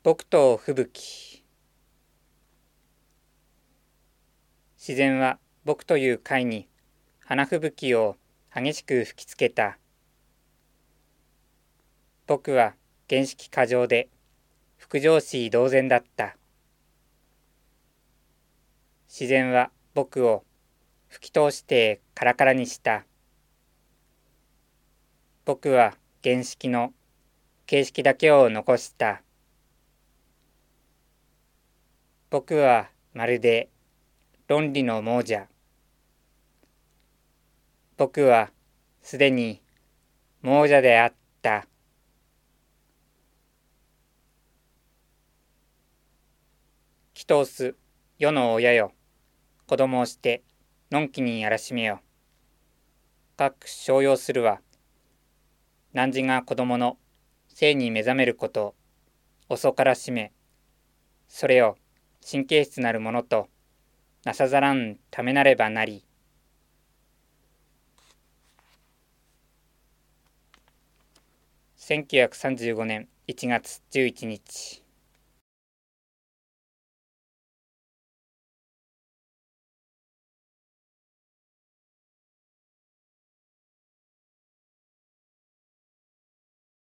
僕と吹雪。自然は僕という貝に花吹雪を激しく吹きつけた。僕は原式過剰で復上子同然だった。自然は僕を吹き通してカラカラにした。僕は原式の形式だけを残した。僕はまるで論理の亡者。僕はすでに亡者であった。祈祷す世の親よ、子供をしてのんきにやらしめよ。かく商用するは、汝が子供の性に目覚めること遅からしめ、それを神経質なるものとなさざらんためなればなり。1935年1月11日。